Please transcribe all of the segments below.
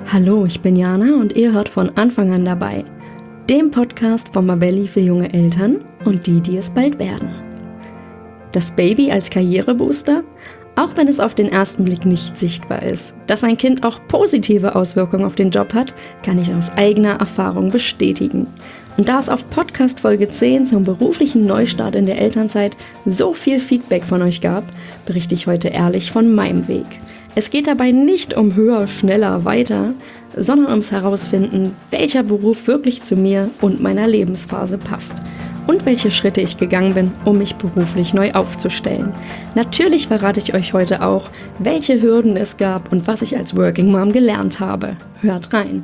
Hallo, ich bin Jana und ihr hört von Anfang an dabei, dem Podcast von Mabelli für junge Eltern und die, die es bald werden. Das Baby als Karrierebooster? Auch wenn es auf den ersten Blick nicht sichtbar ist. Dass ein Kind auch positive Auswirkungen auf den Job hat, kann ich aus eigener Erfahrung bestätigen. Und da es auf Podcast Folge 10 zum beruflichen Neustart in der Elternzeit so viel Feedback von euch gab, berichte ich heute ehrlich von meinem Weg. Es geht dabei nicht um höher, schneller, weiter, sondern ums Herausfinden, welcher Beruf wirklich zu mir und meiner Lebensphase passt und welche Schritte ich gegangen bin, um mich beruflich neu aufzustellen. Natürlich verrate ich euch heute auch, welche Hürden es gab und was ich als Working Mom gelernt habe. Hört rein!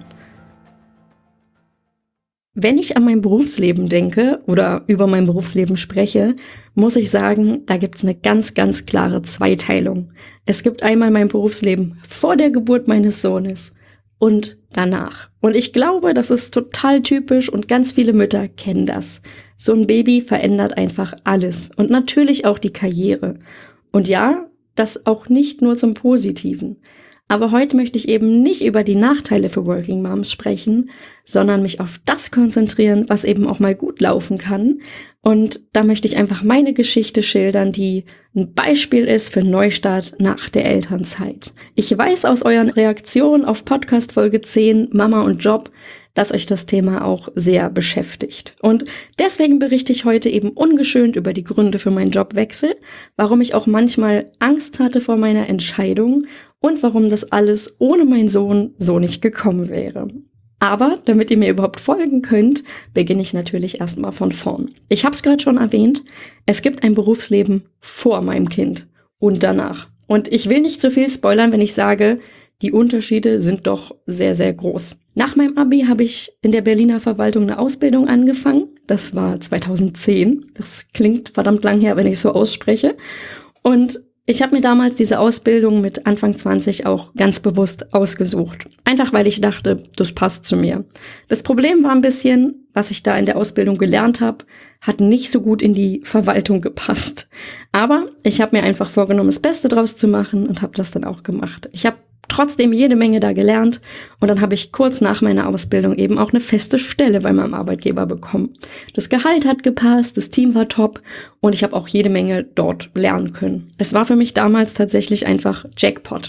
Wenn ich an mein Berufsleben denke oder über mein Berufsleben spreche, muss ich sagen, da gibt es eine ganz, ganz klare Zweiteilung. Es gibt einmal mein Berufsleben vor der Geburt meines Sohnes und danach. Und ich glaube, das ist total typisch und ganz viele Mütter kennen das. So ein Baby verändert einfach alles und natürlich auch die Karriere. Und ja, das auch nicht nur zum Positiven. Aber heute möchte ich eben nicht über die Nachteile für Working Moms sprechen, sondern mich auf das konzentrieren, was eben auch mal gut laufen kann. Und da möchte ich einfach meine Geschichte schildern, die ein Beispiel ist für Neustart nach der Elternzeit. Ich weiß aus euren Reaktionen auf Podcast Folge 10, Mama und Job, dass euch das Thema auch sehr beschäftigt. Und deswegen berichte ich heute eben ungeschönt über die Gründe für meinen Jobwechsel, warum ich auch manchmal Angst hatte vor meiner Entscheidung und warum das alles ohne meinen Sohn so nicht gekommen wäre. Aber damit ihr mir überhaupt folgen könnt, beginne ich natürlich erstmal von vorn. Ich habe es gerade schon erwähnt, es gibt ein Berufsleben vor meinem Kind und danach. Und ich will nicht zu viel spoilern, wenn ich sage, die Unterschiede sind doch sehr, sehr groß. Nach meinem Abi habe ich in der Berliner Verwaltung eine Ausbildung angefangen. Das war 2010. Das klingt verdammt lang her, wenn ich so ausspreche. Und ich habe mir damals diese Ausbildung mit Anfang 20 auch ganz bewusst ausgesucht. Einfach weil ich dachte, das passt zu mir. Das Problem war ein bisschen, was ich da in der Ausbildung gelernt habe, hat nicht so gut in die Verwaltung gepasst. Aber ich habe mir einfach vorgenommen, das Beste draus zu machen und habe das dann auch gemacht. Ich habe trotzdem jede Menge da gelernt und dann habe ich kurz nach meiner Ausbildung eben auch eine feste Stelle bei meinem Arbeitgeber bekommen. Das Gehalt hat gepasst, das Team war top und ich habe auch jede Menge dort lernen können. Es war für mich damals tatsächlich einfach Jackpot.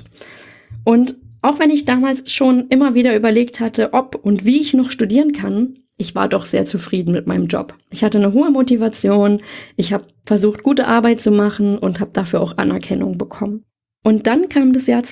Und auch wenn ich damals schon immer wieder überlegt hatte, ob und wie ich noch studieren kann, ich war doch sehr zufrieden mit meinem Job. Ich hatte eine hohe Motivation, ich habe versucht, gute Arbeit zu machen und habe dafür auch Anerkennung bekommen. Und dann kam das Jahr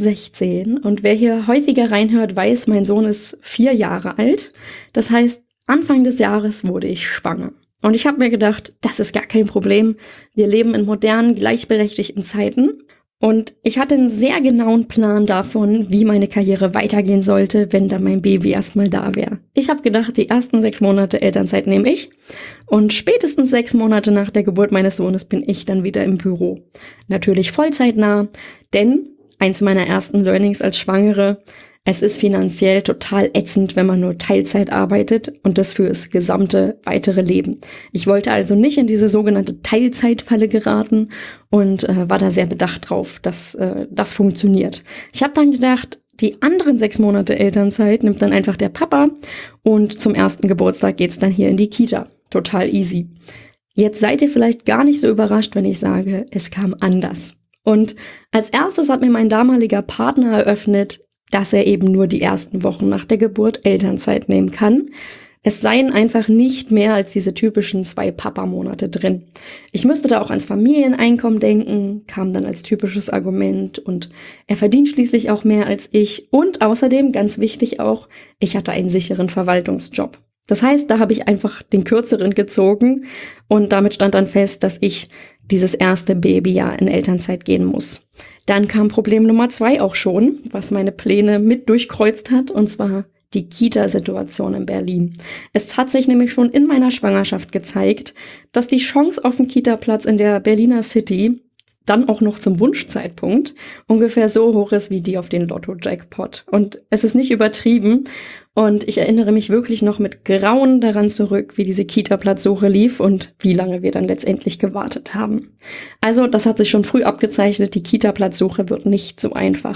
2016 und wer hier häufiger reinhört, weiß, mein Sohn ist 4 Jahre alt. Das heißt, Anfang des Jahres wurde ich schwanger. Und ich habe mir gedacht, das ist gar kein Problem. Wir leben in modernen, gleichberechtigten Zeiten. Und ich hatte einen sehr genauen Plan davon, wie meine Karriere weitergehen sollte, wenn dann mein Baby erstmal da wäre. Ich habe gedacht, die ersten 6 Monate Elternzeit nehme ich und spätestens 6 Monate nach der Geburt meines Sohnes bin ich dann wieder im Büro. Natürlich vollzeitnah, denn eins meiner ersten Learnings als Schwangere: Es ist finanziell total ätzend, wenn man nur Teilzeit arbeitet und das für das gesamte weitere Leben. Ich wollte also nicht in diese sogenannte Teilzeitfalle geraten und war da sehr bedacht drauf, dass das funktioniert. Ich habe dann gedacht, die anderen 6 Monate Elternzeit nimmt dann einfach der Papa und zum ersten Geburtstag geht's dann hier in die Kita. Total easy. Jetzt seid ihr vielleicht gar nicht so überrascht, wenn ich sage, es kam anders. Und als erstes hat mir mein damaliger Partner eröffnet, dass er eben nur die ersten Wochen nach der Geburt Elternzeit nehmen kann. Es seien einfach nicht mehr als diese typischen 2 Papa-Monate drin. Ich müsste da auch ans Familieneinkommen denken, kam dann als typisches Argument und er verdient schließlich auch mehr als ich und außerdem, ganz wichtig auch, ich hatte einen sicheren Verwaltungsjob. Das heißt, da habe ich einfach den kürzeren gezogen und damit stand dann fest, dass ich dieses erste Babyjahr in Elternzeit gehen muss. Dann kam Problem Nummer 2 auch schon, was meine Pläne mit durchkreuzt hat, und zwar die Kita-Situation in Berlin. Es hat sich nämlich schon in meiner Schwangerschaft gezeigt, dass die Chance auf einen Kita-Platz in der Berliner City dann auch noch zum Wunschzeitpunkt ungefähr so hoch ist wie die auf den Lotto-Jackpot. Und es ist nicht übertrieben. Und ich erinnere mich wirklich noch mit Grauen daran zurück, wie diese Kita-Platzsuche lief und wie lange wir dann letztendlich gewartet haben. Also das hat sich schon früh abgezeichnet, die Kita-Platzsuche wird nicht so einfach.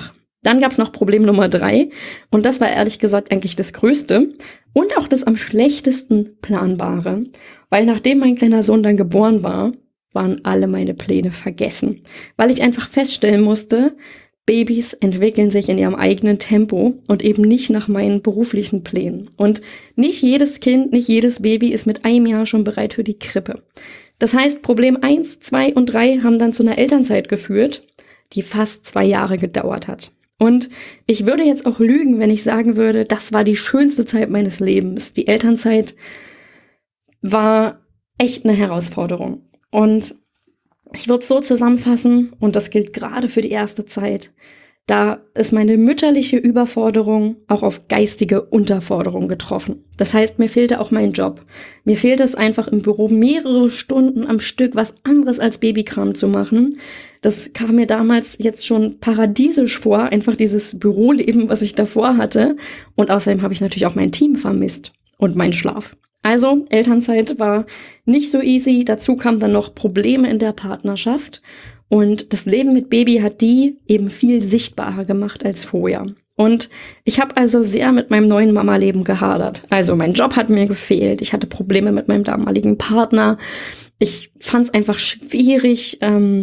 Dann gab es noch Problem Nummer 3 und das war ehrlich gesagt eigentlich das Größte und auch das am schlechtesten planbare, weil nachdem mein kleiner Sohn dann geboren war, waren alle meine Pläne vergessen, weil ich einfach feststellen musste, Babys entwickeln sich in ihrem eigenen Tempo und eben nicht nach meinen beruflichen Plänen. Und nicht jedes Kind, nicht jedes Baby ist mit einem Jahr schon bereit für die Krippe. Das heißt, Problem 1, 2 und 3 haben dann zu einer Elternzeit geführt, die fast 2 Jahre gedauert hat. Und ich würde jetzt auch lügen, wenn ich sagen würde, das war die schönste Zeit meines Lebens. Die Elternzeit war echt eine Herausforderung. Und ich würde es so zusammenfassen, und das gilt gerade für die erste Zeit, da ist meine mütterliche Überforderung auch auf geistige Unterforderung getroffen. Das heißt, mir fehlte auch mein Job. Mir fehlte es einfach im Büro mehrere Stunden am Stück was anderes als Babykram zu machen. Das kam mir damals jetzt schon paradiesisch vor, einfach dieses Büroleben, was ich davor hatte. Und außerdem habe ich natürlich auch mein Team vermisst und meinen Schlaf. Also, Elternzeit war nicht so easy. Dazu kamen dann noch Probleme in der Partnerschaft. Und das Leben mit Baby hat die eben viel sichtbarer gemacht als vorher. Und ich habe also sehr mit meinem neuen Mama-Leben gehadert. Also mein Job hat mir gefehlt. Ich hatte Probleme mit meinem damaligen Partner. Ich fand es einfach schwierig,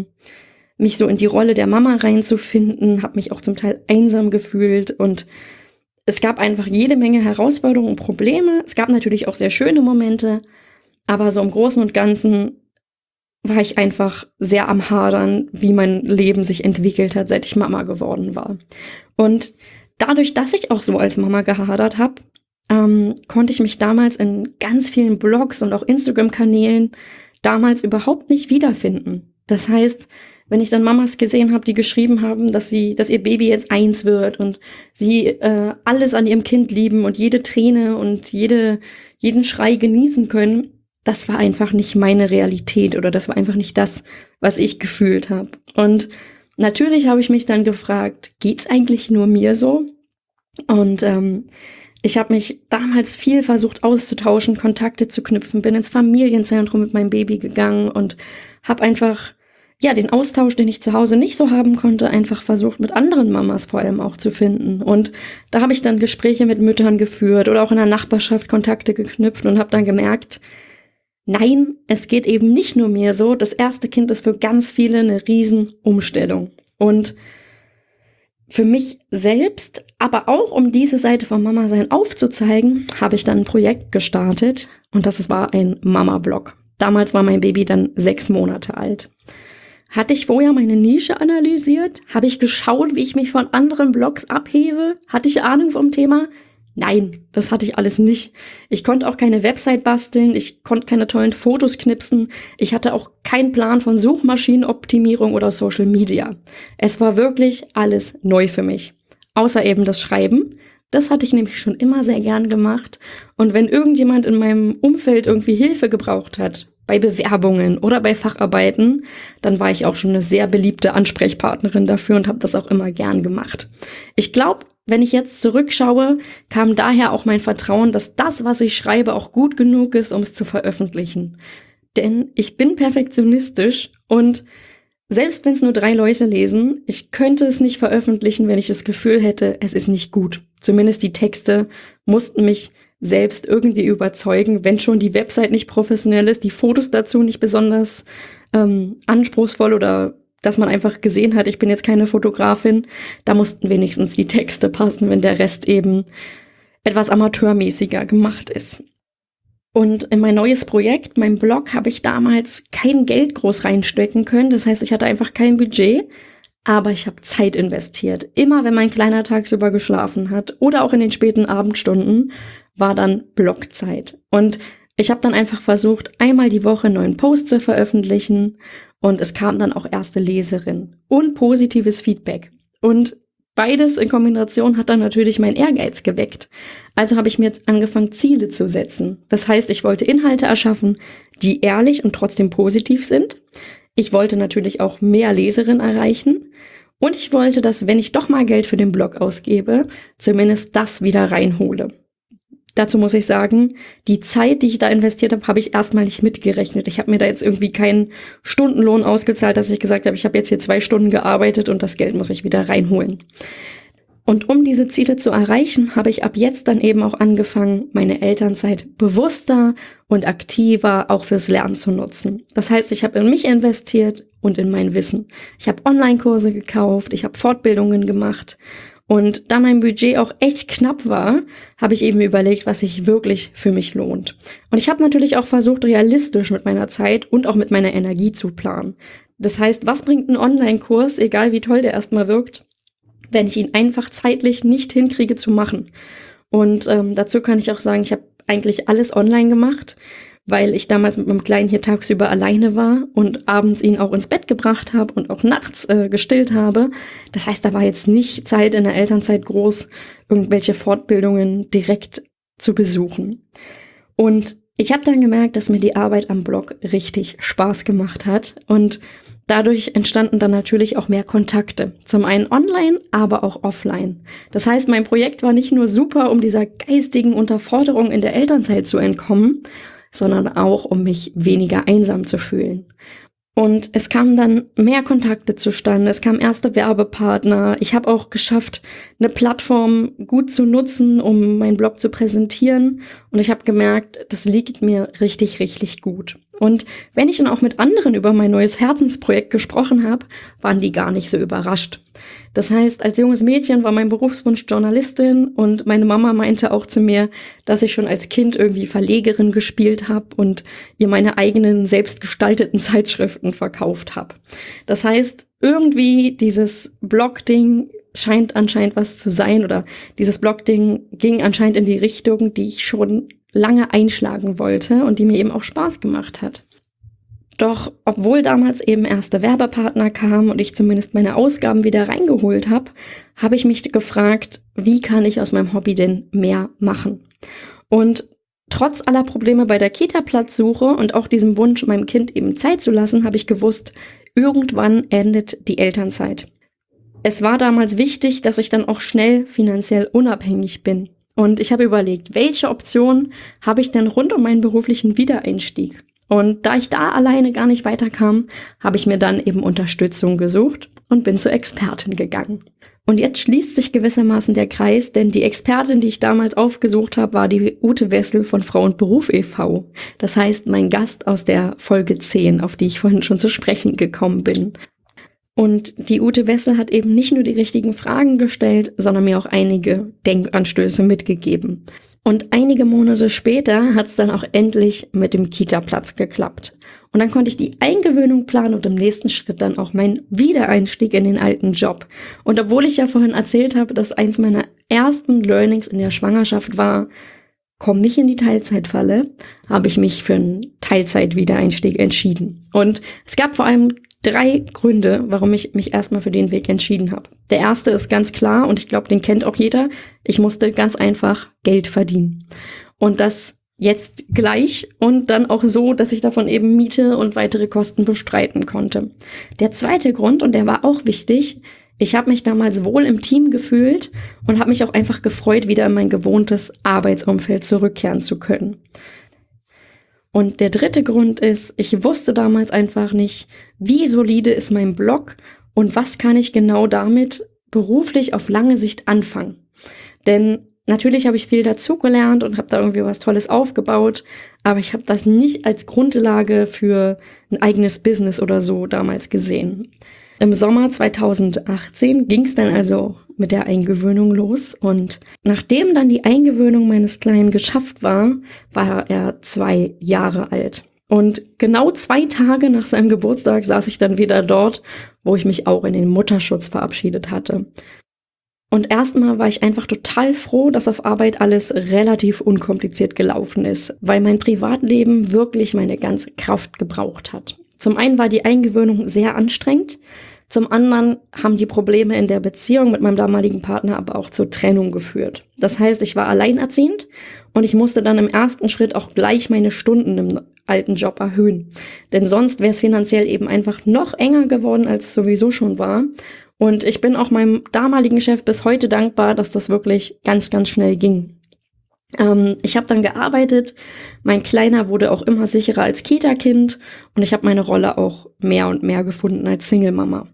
mich so in die Rolle der Mama reinzufinden. Habe mich auch zum Teil einsam gefühlt. Und es gab einfach jede Menge Herausforderungen und Probleme. Es gab natürlich auch sehr schöne Momente. Aber so im Großen und Ganzen war ich einfach sehr am Hadern, wie mein Leben sich entwickelt hat, seit ich Mama geworden war. Und dadurch, dass ich auch so als Mama gehadert habe, konnte ich mich damals in ganz vielen Blogs und auch Instagram-Kanälen damals überhaupt nicht wiederfinden. Das heißt, wenn ich dann Mamas gesehen habe, die geschrieben haben, dass ihr Baby jetzt 1 wird und sie alles an ihrem Kind lieben und jede Träne und jeden Schrei genießen können, das war einfach nicht meine Realität oder das war einfach nicht das, was ich gefühlt habe. Und natürlich habe ich mich dann gefragt, geht's eigentlich nur mir so? Und ich habe mich damals viel versucht auszutauschen, Kontakte zu knüpfen, bin ins Familienzentrum mit meinem Baby gegangen und habe einfach, ja, den Austausch, den ich zu Hause nicht so haben konnte, einfach versucht, mit anderen Mamas vor allem auch zu finden. Und da habe ich dann Gespräche mit Müttern geführt oder auch in der Nachbarschaft Kontakte geknüpft und habe dann gemerkt, nein, es geht eben nicht nur mir so. Das erste Kind ist für ganz viele eine Riesenumstellung. Und für mich selbst, aber auch um diese Seite von Mama-Sein aufzuzeigen, habe ich dann ein Projekt gestartet und das war ein Mama-Blog. Damals war mein Baby dann 6 Monate alt. Hatte ich vorher meine Nische analysiert? Habe ich geschaut, wie ich mich von anderen Blogs abhebe? Hatte ich Ahnung vom Thema? Nein, das hatte ich alles nicht. Ich konnte auch keine Website basteln, ich konnte keine tollen Fotos knipsen, ich hatte auch keinen Plan von Suchmaschinenoptimierung oder Social Media. Es war wirklich alles neu für mich. Außer eben das Schreiben. Das hatte ich nämlich schon immer sehr gern gemacht. Und wenn irgendjemand in meinem Umfeld irgendwie Hilfe gebraucht hat, bei Bewerbungen oder bei Facharbeiten, dann war ich auch schon eine sehr beliebte Ansprechpartnerin dafür und habe das auch immer gern gemacht. Ich glaube, wenn ich jetzt zurückschaue, kam daher auch mein Vertrauen, dass das, was ich schreibe, auch gut genug ist, um es zu veröffentlichen. Denn ich bin perfektionistisch und selbst wenn es nur 3 Leute lesen, ich könnte es nicht veröffentlichen, wenn ich das Gefühl hätte, es ist nicht gut. Zumindest die Texte mussten mich selbst irgendwie überzeugen, wenn schon die Website nicht professionell ist, die Fotos dazu nicht besonders anspruchsvoll oder dass man einfach gesehen hat, ich bin jetzt keine Fotografin, da mussten wenigstens die Texte passen, wenn der Rest eben etwas amateurmäßiger gemacht ist. Und in mein neues Projekt, mein Blog, habe ich damals kein Geld groß reinstecken können. Das heißt, ich hatte einfach kein Budget, aber ich habe Zeit investiert. Immer wenn mein Kleiner tagsüber geschlafen hat oder auch in den späten Abendstunden, war dann Blogzeit. Und ich habe dann einfach versucht, einmal die Woche einen neuen Post zu veröffentlichen und es kam dann auch erste Leserinnen und positives Feedback. Und beides in Kombination hat dann natürlich meinen Ehrgeiz geweckt. Also habe ich mir jetzt angefangen, Ziele zu setzen. Das heißt, ich wollte Inhalte erschaffen, die ehrlich und trotzdem positiv sind. Ich wollte natürlich auch mehr Leserinnen erreichen. Und ich wollte, dass, wenn ich doch mal Geld für den Blog ausgebe, zumindest das wieder reinhole. Dazu muss ich sagen, die Zeit, die ich da investiert habe, habe ich erstmal nicht mitgerechnet. Ich habe mir da jetzt irgendwie keinen Stundenlohn ausgezahlt, dass ich gesagt habe, ich habe jetzt hier 2 Stunden gearbeitet und das Geld muss ich wieder reinholen. Und um diese Ziele zu erreichen, habe ich ab jetzt dann eben auch angefangen, meine Elternzeit bewusster und aktiver auch fürs Lernen zu nutzen. Das heißt, ich habe in mich investiert und in mein Wissen. Ich habe Online-Kurse gekauft, ich habe Fortbildungen gemacht. Und da mein Budget auch echt knapp war, habe ich eben überlegt, was sich wirklich für mich lohnt. Und ich habe natürlich auch versucht, realistisch mit meiner Zeit und auch mit meiner Energie zu planen. Das heißt, was bringt ein Online-Kurs, egal wie toll der erstmal wirkt, wenn ich ihn einfach zeitlich nicht hinkriege zu machen. Und dazu kann ich auch sagen, ich habe eigentlich alles online gemacht, weil ich damals mit meinem Kleinen hier tagsüber alleine war und abends ihn auch ins Bett gebracht habe und auch nachts gestillt habe. Das heißt, da war jetzt nicht Zeit in der Elternzeit groß, irgendwelche Fortbildungen direkt zu besuchen. Und ich habe dann gemerkt, dass mir die Arbeit am Blog richtig Spaß gemacht hat und dadurch entstanden dann natürlich auch mehr Kontakte. Zum einen online, aber auch offline. Das heißt, mein Projekt war nicht nur super, um dieser geistigen Unterforderung in der Elternzeit zu entkommen, sondern auch, um mich weniger einsam zu fühlen. Und es kamen dann mehr Kontakte zustande, es kamen erste Werbepartner. Ich habe auch geschafft, eine Plattform gut zu nutzen, um meinen Blog zu präsentieren. Und ich habe gemerkt, das liegt mir richtig, richtig gut. Und wenn ich dann auch mit anderen über mein neues Herzensprojekt gesprochen habe, waren die gar nicht so überrascht. Das heißt, als junges Mädchen war mein Berufswunsch Journalistin und meine Mama meinte auch zu mir, dass ich schon als Kind irgendwie Verlegerin gespielt habe und ihr meine eigenen selbstgestalteten Zeitschriften verkauft habe. Das heißt, irgendwie dieses Blog-Ding scheint anscheinend was zu sein oder dieses Blog-Ding ging anscheinend in die Richtung, die ich schon lange einschlagen wollte und die mir eben auch Spaß gemacht hat. Doch obwohl damals eben erste Werbepartner kamen und ich zumindest meine Ausgaben wieder reingeholt habe, habe ich mich gefragt, wie kann ich aus meinem Hobby denn mehr machen? Und trotz aller Probleme bei der Kita-Platzsuche und auch diesem Wunsch, meinem Kind eben Zeit zu lassen, habe ich gewusst, irgendwann endet die Elternzeit. Es war damals wichtig, dass ich dann auch schnell finanziell unabhängig bin. Und ich habe überlegt, welche Option habe ich denn rund um meinen beruflichen Wiedereinstieg? Und da ich da alleine gar nicht weiterkam, habe ich mir dann eben Unterstützung gesucht und bin zur Expertin gegangen. Und jetzt schließt sich gewissermaßen der Kreis, denn die Expertin, die ich damals aufgesucht habe, war die Ute Wessel von Frau und Beruf e.V. Das heißt, mein Gast aus der Folge 10, auf die ich vorhin schon zu sprechen gekommen bin. Und die Ute Wessel hat eben nicht nur die richtigen Fragen gestellt, sondern mir auch einige Denkanstöße mitgegeben. Und einige Monate später hat es dann auch endlich mit dem Kita-Platz geklappt. Und dann konnte ich die Eingewöhnung planen und im nächsten Schritt dann auch meinen Wiedereinstieg in den alten Job. Und obwohl ich ja vorhin erzählt habe, dass eins meiner ersten Learnings in der Schwangerschaft war, komm nicht in die Teilzeitfalle, habe ich mich für einen Teilzeit-Wiedereinstieg entschieden. Und es gab vor allem 3 Gründe, warum ich mich erstmal für den Weg entschieden habe. Der erste ist ganz klar und ich glaube, den kennt auch jeder. Ich musste ganz einfach Geld verdienen. Und das jetzt gleich und dann auch so, dass ich davon eben Miete und weitere Kosten bestreiten konnte. Der zweite Grund, und der war auch wichtig, ich habe mich damals wohl im Team gefühlt und habe mich auch einfach gefreut, wieder in mein gewohntes Arbeitsumfeld zurückkehren zu können. Und der dritte Grund ist, ich wusste damals einfach nicht, wie solide ist mein Blog und was kann ich genau damit beruflich auf lange Sicht anfangen. Denn natürlich habe ich viel dazugelernt und habe da irgendwie was Tolles aufgebaut, aber ich habe das nicht als Grundlage für ein eigenes Business oder so damals gesehen. Im Sommer 2018 ging es dann also mit der Eingewöhnung los und nachdem dann die Eingewöhnung meines Kleinen geschafft war, war er 2 Jahre alt. Und genau 2 Tage nach seinem Geburtstag saß ich dann wieder dort, wo ich mich auch in den Mutterschutz verabschiedet hatte. Und erstmal war ich einfach total froh, dass auf Arbeit alles relativ unkompliziert gelaufen ist, weil mein Privatleben wirklich meine ganze Kraft gebraucht hat. Zum einen war die Eingewöhnung sehr anstrengend, zum anderen haben die Probleme in der Beziehung mit meinem damaligen Partner aber auch zur Trennung geführt. Das heißt, ich war alleinerziehend und ich musste dann im ersten Schritt auch gleich meine Stunden im alten Job erhöhen. Denn sonst wäre es finanziell eben einfach noch enger geworden, als es sowieso schon war. Und ich bin auch meinem damaligen Chef bis heute dankbar, dass das wirklich ganz, ganz schnell ging. Ich habe dann gearbeitet, mein Kleiner wurde auch immer sicherer als Kita-Kind und ich habe meine Rolle auch mehr und mehr gefunden als Single-Mama.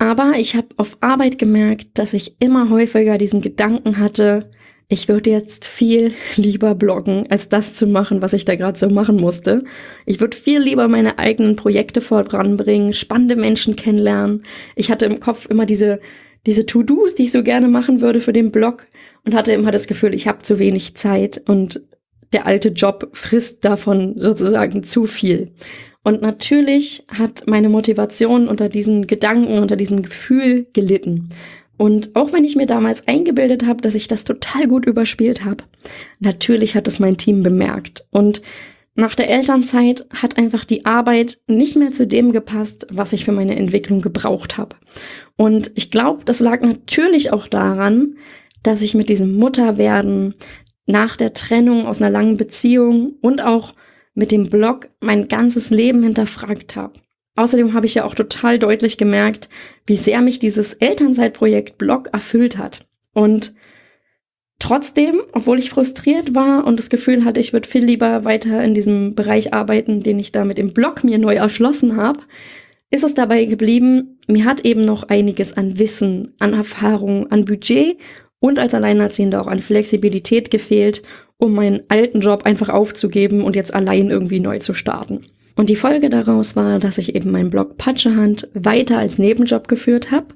Aber ich habe auf Arbeit gemerkt, dass ich immer häufiger diesen Gedanken hatte, ich würde jetzt viel lieber bloggen, als das zu machen, was ich da gerade so machen musste. Ich würde viel lieber meine eigenen Projekte voranbringen, spannende Menschen kennenlernen. Ich hatte im Kopf immer diese To-Dos, die ich so gerne machen würde für den Blog und hatte immer das Gefühl, ich habe zu wenig Zeit und der alte Job frisst davon sozusagen zu viel. Und natürlich hat meine Motivation unter diesen Gedanken, unter diesem Gefühl gelitten. Und auch wenn ich mir damals eingebildet habe, dass ich das total gut überspielt habe, natürlich hat es mein Team bemerkt. Und nach der Elternzeit hat einfach die Arbeit nicht mehr zu dem gepasst, was ich für meine Entwicklung gebraucht habe. Und ich glaube, das lag natürlich auch daran, dass ich mit diesem Mutterwerden nach der Trennung aus einer langen Beziehung und auch mit dem Blog mein ganzes Leben hinterfragt habe. Außerdem habe ich ja auch total deutlich gemerkt, wie sehr mich dieses Elternzeitprojekt Blog erfüllt hat. Und trotzdem, obwohl ich frustriert war und das Gefühl hatte, ich würde viel lieber weiter in diesem Bereich arbeiten, den ich da mit dem Blog mir neu erschlossen habe, ist es dabei geblieben, mir hat eben noch einiges an Wissen, an Erfahrung, an Budget und als Alleinerziehende auch an Flexibilität gefehlt, um meinen alten Job einfach aufzugeben und jetzt allein irgendwie neu zu starten. Und die Folge daraus war, dass ich eben meinen Blog Patschehand weiter als Nebenjob geführt habe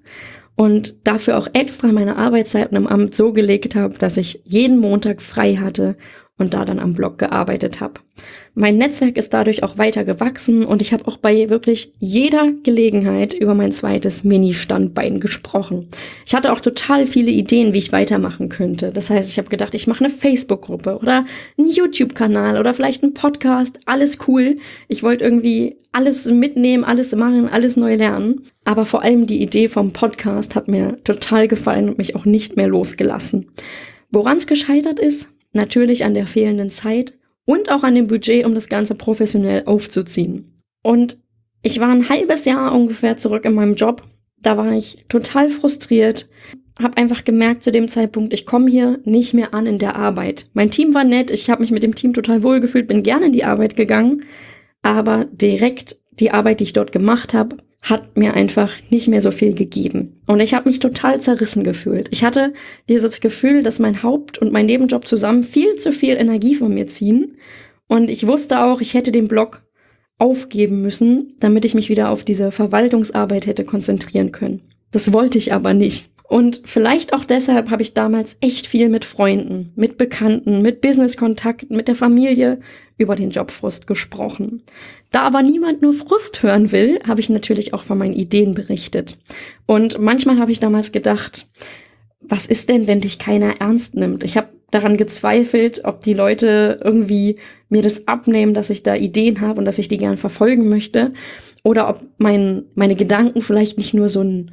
und dafür auch extra meine Arbeitszeiten im Amt so gelegt habe, dass ich jeden Montag frei hatte und da dann am Blog gearbeitet habe. Mein Netzwerk ist dadurch auch weiter gewachsen und ich habe auch bei wirklich jeder Gelegenheit über mein zweites Mini-Standbein gesprochen. Ich hatte auch total viele Ideen, wie ich weitermachen könnte. Das heißt, ich habe gedacht, ich mache eine Facebook-Gruppe oder einen YouTube-Kanal oder vielleicht einen Podcast. Alles cool. Ich wollte irgendwie alles mitnehmen, alles machen, alles neu lernen. Aber vor allem die Idee vom Podcast hat mir total gefallen und mich auch nicht mehr losgelassen. Woran es gescheitert ist? Natürlich an der fehlenden Zeit und auch an dem Budget, um das Ganze professionell aufzuziehen. Und ich war ein halbes Jahr ungefähr zurück in meinem Job. Da war ich total frustriert, habe einfach gemerkt zu dem Zeitpunkt, ich komme hier nicht mehr an in der Arbeit. Mein Team war nett, ich habe mich mit dem Team total wohl gefühlt, bin gerne in die Arbeit gegangen, aber direkt die Arbeit, die ich dort gemacht habe, hat mir einfach nicht mehr so viel gegeben. Und ich habe mich total zerrissen gefühlt. Ich hatte dieses Gefühl, dass mein Haupt- und mein Nebenjob zusammen viel zu viel Energie von mir ziehen. Und ich wusste auch, ich hätte den Blog aufgeben müssen, damit ich mich wieder auf diese Verwaltungsarbeit hätte konzentrieren können. Das wollte ich aber nicht. Und vielleicht auch deshalb habe ich damals echt viel mit Freunden, mit Bekannten, mit Businesskontakten, mit der Familie über den Jobfrust gesprochen. Da aber niemand nur Frust hören will, habe ich natürlich auch von meinen Ideen berichtet. Und manchmal habe ich damals gedacht, was ist denn, wenn dich keiner ernst nimmt? Ich habe daran gezweifelt, ob die Leute irgendwie mir das abnehmen, dass ich da Ideen habe und dass ich die gern verfolgen möchte. Oder ob meine Gedanken vielleicht nicht nur so ein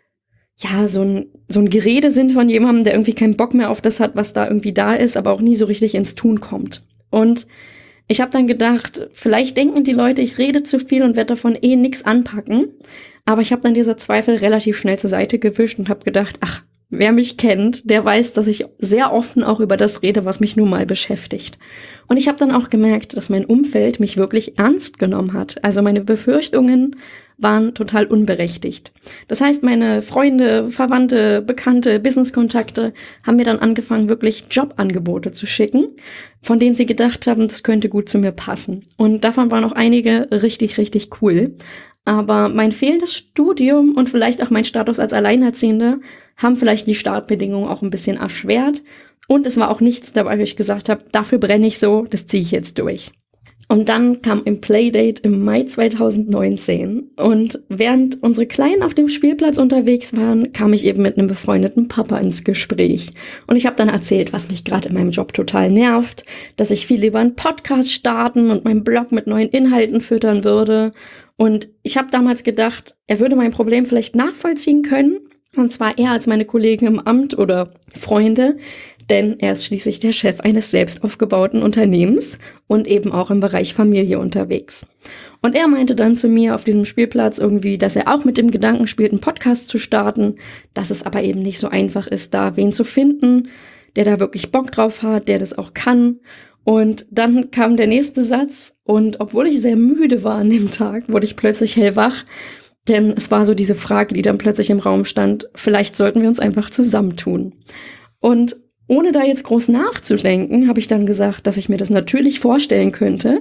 Gerede sind von jemandem, der irgendwie keinen Bock mehr auf das hat, was da irgendwie da ist, aber auch nie so richtig ins Tun kommt. Und ich habe dann gedacht, vielleicht denken die Leute, ich rede zu viel und werde davon nichts anpacken. Aber ich habe dann diese Zweifel relativ schnell zur Seite gewischt und habe gedacht, ach, wer mich kennt, der weiß, dass ich sehr offen auch über das rede, was mich nun mal beschäftigt. Und ich habe dann auch gemerkt, dass mein Umfeld mich wirklich ernst genommen hat. Also meine Befürchtungen waren total unberechtigt. Das heißt, meine Freunde, Verwandte, Bekannte, Businesskontakte haben mir dann angefangen, wirklich Jobangebote zu schicken, von denen sie gedacht haben, das könnte gut zu mir passen. Und davon waren auch einige richtig, richtig cool. Aber mein fehlendes Studium und vielleicht auch mein Status als Alleinerziehende haben vielleicht die Startbedingungen auch ein bisschen erschwert. Und es war auch nichts dabei, wo ich gesagt habe, dafür brenne ich so, das ziehe ich jetzt durch. Und dann kam ein Playdate im Mai 2019 und während unsere Kleinen auf dem Spielplatz unterwegs waren, kam ich eben mit einem befreundeten Papa ins Gespräch. Und ich habe dann erzählt, was mich gerade in meinem Job total nervt, dass ich viel lieber einen Podcast starten und meinen Blog mit neuen Inhalten füttern würde. Und ich habe damals gedacht, er würde mein Problem vielleicht nachvollziehen können, und zwar eher als meine Kollegen im Amt oder Freunde, denn er ist schließlich der Chef eines selbst aufgebauten Unternehmens und eben auch im Bereich Familie unterwegs. Und er meinte dann zu mir auf diesem Spielplatz irgendwie, dass er auch mit dem Gedanken spielt, einen Podcast zu starten, dass es aber eben nicht so einfach ist, da wen zu finden, der da wirklich Bock drauf hat, der das auch kann. Und dann kam der nächste Satz und obwohl ich sehr müde war an dem Tag, wurde ich plötzlich hellwach, Denn es war so diese Frage, die dann plötzlich im Raum stand, vielleicht sollten wir uns einfach zusammentun. Und ohne da jetzt groß nachzudenken, habe ich dann gesagt, dass ich mir das natürlich vorstellen könnte.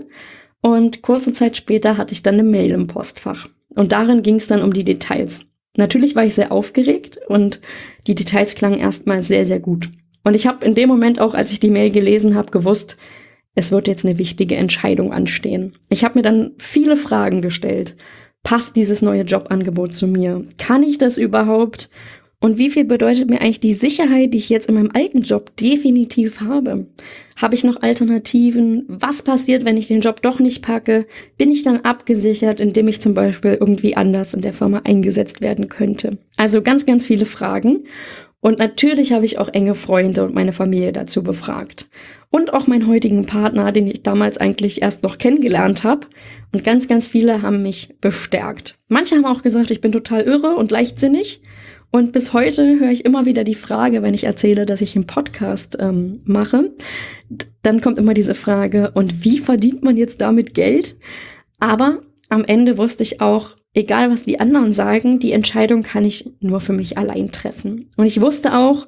Und kurze Zeit später hatte ich dann eine Mail im Postfach. Und darin ging es dann um die Details. Natürlich war ich sehr aufgeregt und die Details klangen erstmal sehr, sehr gut. Und ich habe in dem Moment auch, als ich die Mail gelesen habe, gewusst, es wird jetzt eine wichtige Entscheidung anstehen. Ich habe mir dann viele Fragen gestellt. Passt dieses neue Jobangebot zu mir? Kann ich das überhaupt? Und wie viel bedeutet mir eigentlich die Sicherheit, die ich jetzt in meinem alten Job definitiv habe? Habe ich noch Alternativen? Was passiert, wenn ich den Job doch nicht packe? Bin ich dann abgesichert, indem ich zum Beispiel irgendwie anders in der Firma eingesetzt werden könnte? Also ganz, ganz viele Fragen. Und natürlich habe ich auch enge Freunde und meine Familie dazu befragt. Und auch meinen heutigen Partner, den ich damals eigentlich erst noch kennengelernt habe. Und ganz, ganz viele haben mich bestärkt. Manche haben auch gesagt, ich bin total irre und leichtsinnig. Und bis heute höre ich immer wieder die Frage, wenn ich erzähle, dass ich einen Podcast mache, dann kommt immer diese Frage, und wie verdient man jetzt damit Geld? Aber am Ende wusste ich auch, egal was die anderen sagen, die Entscheidung kann ich nur für mich allein treffen. Und ich wusste auch,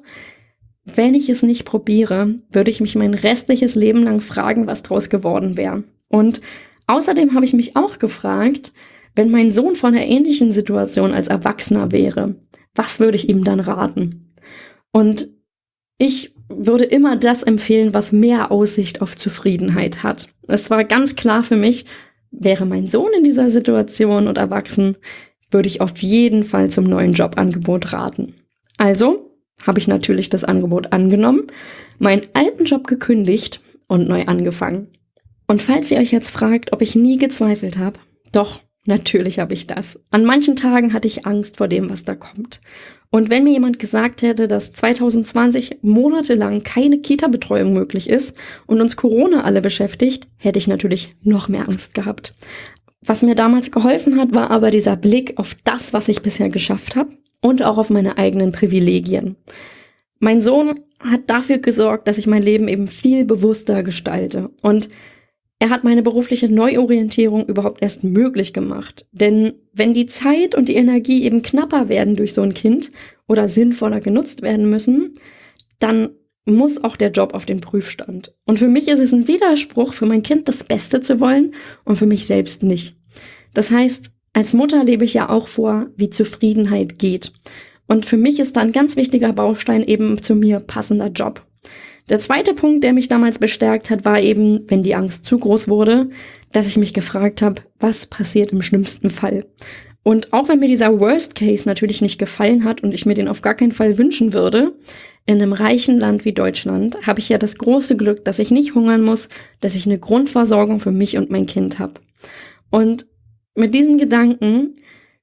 wenn ich es nicht probiere, würde ich mich mein restliches Leben lang fragen, was draus geworden wäre. Und außerdem habe ich mich auch gefragt, wenn mein Sohn vor einer ähnlichen Situation als Erwachsener wäre, was würde ich ihm dann raten? Und ich würde immer das empfehlen, was mehr Aussicht auf Zufriedenheit hat. Es war ganz klar für mich, wäre mein Sohn in dieser Situation und erwachsen, würde ich auf jeden Fall zum neuen Jobangebot raten. Also habe ich natürlich das Angebot angenommen, meinen alten Job gekündigt und neu angefangen. Und falls ihr euch jetzt fragt, ob ich nie gezweifelt habe, doch, natürlich habe ich das. An manchen Tagen hatte ich Angst vor dem, was da kommt. Und wenn mir jemand gesagt hätte, dass 2020 monatelang keine Kita-Betreuung möglich ist und uns Corona alle beschäftigt, hätte ich natürlich noch mehr Angst gehabt. Was mir damals geholfen hat, war aber dieser Blick auf das, was ich bisher geschafft habe und auch auf meine eigenen Privilegien. Mein Sohn hat dafür gesorgt, dass ich mein Leben eben viel bewusster gestalte. Und er hat meine berufliche Neuorientierung überhaupt erst möglich gemacht. Denn wenn die Zeit und die Energie eben knapper werden durch so ein Kind oder sinnvoller genutzt werden müssen, dann muss auch der Job auf den Prüfstand. Und für mich ist es ein Widerspruch, für mein Kind das Beste zu wollen und für mich selbst nicht. Das heißt, als Mutter lebe ich ja auch vor, wie Zufriedenheit geht. Und für mich ist da ein ganz wichtiger Baustein eben zu mir passender Job. Der zweite Punkt, der mich damals bestärkt hat, war eben, wenn die Angst zu groß wurde, dass ich mich gefragt habe, was passiert im schlimmsten Fall? Und auch wenn mir dieser Worst Case natürlich nicht gefallen hat und ich mir den auf gar keinen Fall wünschen würde, in einem reichen Land wie Deutschland habe ich ja das große Glück, dass ich nicht hungern muss, dass ich eine Grundversorgung für mich und mein Kind habe. Und mit diesen Gedanken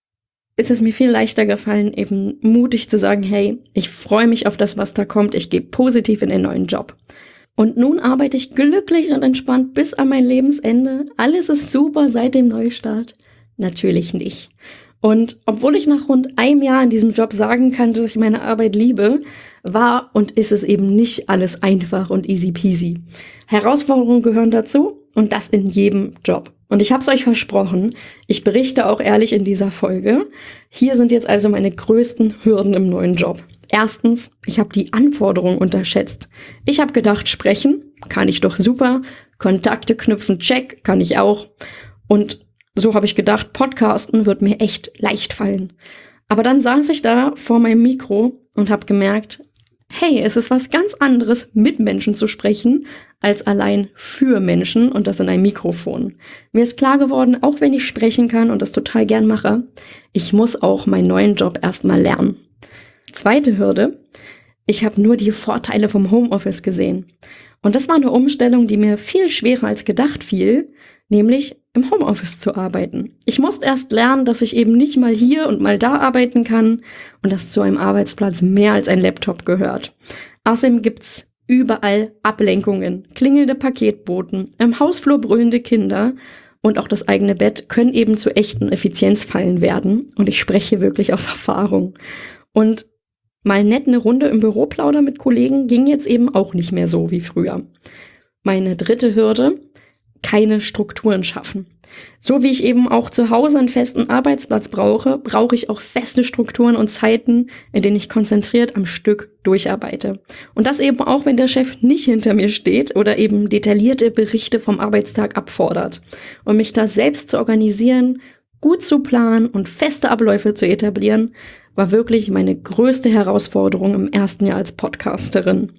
ist es mir viel leichter gefallen, eben mutig zu sagen, hey, ich freue mich auf das, was da kommt, ich gehe positiv in den neuen Job. Und nun arbeite ich glücklich und entspannt bis an mein Lebensende. Alles ist super seit dem Neustart. Natürlich nicht. Und obwohl ich nach rund einem Jahr in diesem Job sagen kann, dass ich meine Arbeit liebe, war und ist es eben nicht alles einfach und easy peasy. Herausforderungen gehören dazu und das in jedem Job. Und ich habe es euch versprochen, ich berichte auch ehrlich in dieser Folge. Hier sind jetzt also meine größten Hürden im neuen Job. Erstens, ich habe die Anforderungen unterschätzt. Ich habe gedacht, sprechen kann ich doch super, Kontakte knüpfen, check, kann ich auch. Und so habe ich gedacht, Podcasten wird mir echt leicht fallen. Aber dann saß ich da vor meinem Mikro und habe gemerkt, hey, es ist was ganz anderes, mit Menschen zu sprechen, als allein für Menschen und das in einem Mikrofon. Mir ist klar geworden, auch wenn ich sprechen kann und das total gern mache, ich muss auch meinen neuen Job erstmal lernen. Zweite Hürde, ich habe nur die Vorteile vom Homeoffice gesehen. Und das war eine Umstellung, die mir viel schwerer als gedacht fiel, nämlich im Homeoffice zu arbeiten. Ich musste erst lernen, dass ich eben nicht mal hier und mal da arbeiten kann und dass zu einem Arbeitsplatz mehr als ein Laptop gehört. Außerdem gibt's überall Ablenkungen, klingelnde Paketboten, im Hausflur brüllende Kinder und auch das eigene Bett können eben zu echten Effizienzfallen werden. Und ich spreche wirklich aus Erfahrung. Und mal nett eine Runde im Büro plaudern mit Kollegen ging jetzt eben auch nicht mehr so wie früher. Meine dritte Hürde, keine Strukturen schaffen. So wie ich eben auch zu Hause einen festen Arbeitsplatz brauche, brauche ich auch feste Strukturen und Zeiten, in denen ich konzentriert am Stück durcharbeite. Und das eben auch, wenn der Chef nicht hinter mir steht oder eben detaillierte Berichte vom Arbeitstag abfordert. Und mich da selbst zu organisieren, gut zu planen und feste Abläufe zu etablieren, war wirklich meine größte Herausforderung im ersten Jahr als Podcasterin.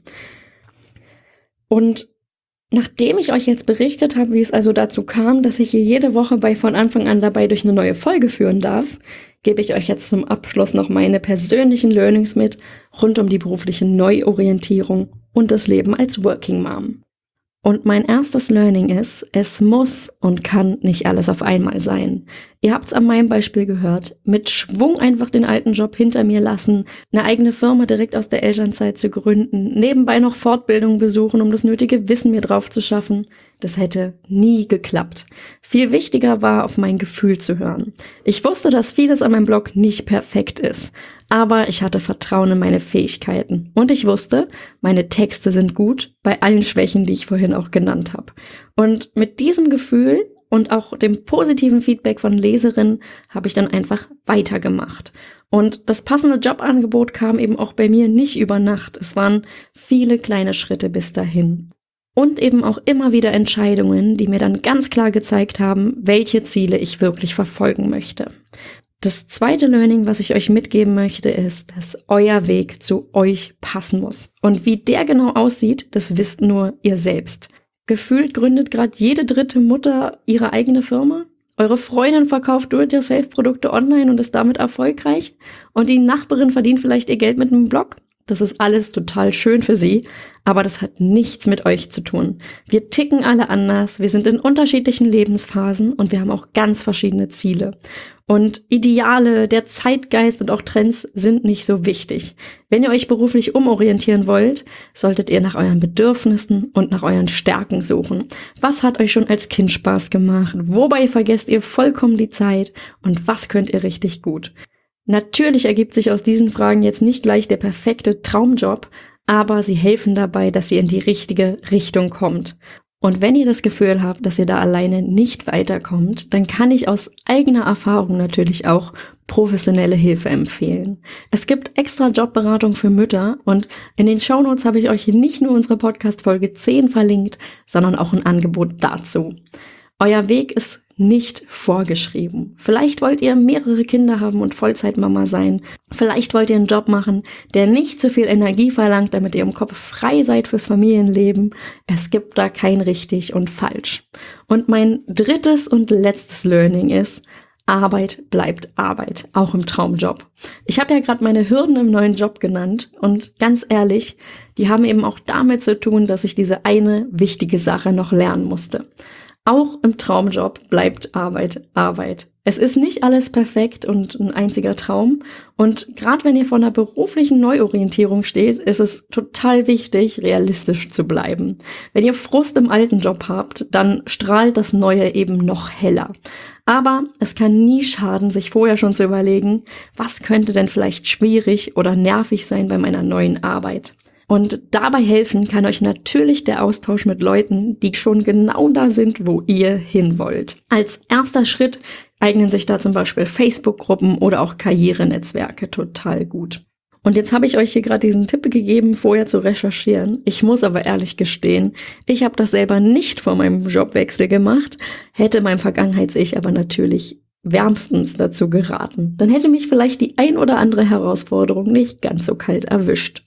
Und nachdem ich euch jetzt berichtet habe, wie es also dazu kam, dass ich hier jede Woche bei von Anfang an dabei durch eine neue Folge führen darf, gebe ich euch jetzt zum Abschluss noch meine persönlichen Learnings mit rund um die berufliche Neuorientierung und das Leben als Working Mom. Und mein erstes Learning ist, es muss und kann nicht alles auf einmal sein. Ihr habt es an meinem Beispiel gehört. Mit Schwung einfach den alten Job hinter mir lassen, eine eigene Firma direkt aus der Elternzeit zu gründen, nebenbei noch Fortbildungen besuchen, um das nötige Wissen mir drauf zu schaffen. Das hätte nie geklappt. Viel wichtiger war, auf mein Gefühl zu hören. Ich wusste, dass vieles an meinem Blog nicht perfekt ist, aber ich hatte Vertrauen in meine Fähigkeiten. Und ich wusste, meine Texte sind gut, bei allen Schwächen, die ich vorhin auch genannt habe. Und mit diesem Gefühl und auch dem positiven Feedback von Leserinnen habe ich dann einfach weitergemacht. Und das passende Jobangebot kam eben auch bei mir nicht über Nacht. Es waren viele kleine Schritte bis dahin. Und eben auch immer wieder Entscheidungen, die mir dann ganz klar gezeigt haben, welche Ziele ich wirklich verfolgen möchte. Das zweite Learning, was ich euch mitgeben möchte, ist, dass euer Weg zu euch passen muss. Und wie der genau aussieht, das wisst nur ihr selbst. Gefühlt gründet gerade jede dritte Mutter ihre eigene Firma. Eure Freundin verkauft Do-it-yourself-Produkte online und ist damit erfolgreich. Und die Nachbarin verdient vielleicht ihr Geld mit einem Blog. Das ist alles total schön für sie, aber das hat nichts mit euch zu tun. Wir ticken alle anders, wir sind in unterschiedlichen Lebensphasen und wir haben auch ganz verschiedene Ziele. Und Ideale, der Zeitgeist und auch Trends sind nicht so wichtig. Wenn ihr euch beruflich umorientieren wollt, solltet ihr nach euren Bedürfnissen und nach euren Stärken suchen. Was hat euch schon als Kind Spaß gemacht? Wobei vergesst ihr vollkommen die Zeit? Und was könnt ihr richtig gut? Natürlich ergibt sich aus diesen Fragen jetzt nicht gleich der perfekte Traumjob, aber sie helfen dabei, dass ihr in die richtige Richtung kommt. Und wenn ihr das Gefühl habt, dass ihr da alleine nicht weiterkommt, dann kann ich aus eigener Erfahrung natürlich auch professionelle Hilfe empfehlen. Es gibt extra Jobberatung für Mütter und in den Shownotes habe ich euch nicht nur unsere Podcast-Folge 10 verlinkt, sondern auch ein Angebot dazu. Euer Weg ist nicht vorgeschrieben. Vielleicht wollt ihr mehrere Kinder haben und Vollzeitmama sein. Vielleicht wollt ihr einen Job machen, der nicht so viel Energie verlangt, damit ihr im Kopf frei seid fürs Familienleben. Es gibt da kein richtig und falsch. Und mein drittes und letztes Learning ist, Arbeit bleibt Arbeit, auch im Traumjob. Ich habe ja gerade meine Hürden im neuen Job genannt und ganz ehrlich, die haben eben auch damit zu tun, dass ich diese eine wichtige Sache noch lernen musste. Auch im Traumjob bleibt Arbeit Arbeit. Es ist nicht alles perfekt und ein einziger Traum. Und gerade wenn ihr vor einer beruflichen Neuorientierung steht, ist es total wichtig, realistisch zu bleiben. Wenn ihr Frust im alten Job habt, dann strahlt das Neue eben noch heller. Aber es kann nie schaden, sich vorher schon zu überlegen, was könnte denn vielleicht schwierig oder nervig sein bei meiner neuen Arbeit. Und dabei helfen kann euch natürlich der Austausch mit Leuten, die schon genau da sind, wo ihr hin wollt. Als erster Schritt eignen sich da zum Beispiel Facebook-Gruppen oder auch Karrierenetzwerke total gut. Und jetzt habe ich euch hier gerade diesen Tipp gegeben, vorher zu recherchieren. Ich muss aber ehrlich gestehen, ich habe das selber nicht vor meinem Jobwechsel gemacht, hätte meinem Vergangenheits-Ich aber natürlich wärmstens dazu geraten. Dann hätte mich vielleicht die ein oder andere Herausforderung nicht ganz so kalt erwischt.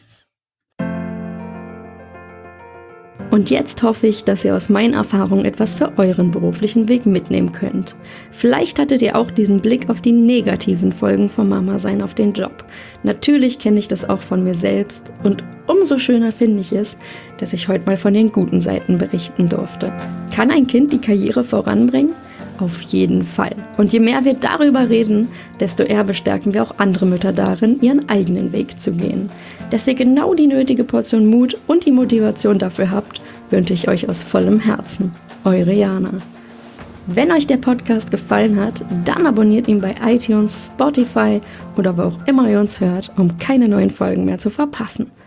Und jetzt hoffe ich, dass ihr aus meinen Erfahrungen etwas für euren beruflichen Weg mitnehmen könnt. Vielleicht hattet ihr auch diesen Blick auf die negativen Folgen vom Mama-Sein auf den Job. Natürlich kenne ich das auch von mir selbst und umso schöner finde ich es, dass ich heute mal von den guten Seiten berichten durfte. Kann ein Kind die Karriere voranbringen? Auf jeden Fall. Und je mehr wir darüber reden, desto eher bestärken wir auch andere Mütter darin, ihren eigenen Weg zu gehen. Dass ihr genau die nötige Portion Mut und die Motivation dafür habt, wünsche ich euch aus vollem Herzen. Eure Jana. Wenn euch der Podcast gefallen hat, dann abonniert ihn bei iTunes, Spotify oder wo auch immer ihr uns hört, um keine neuen Folgen mehr zu verpassen.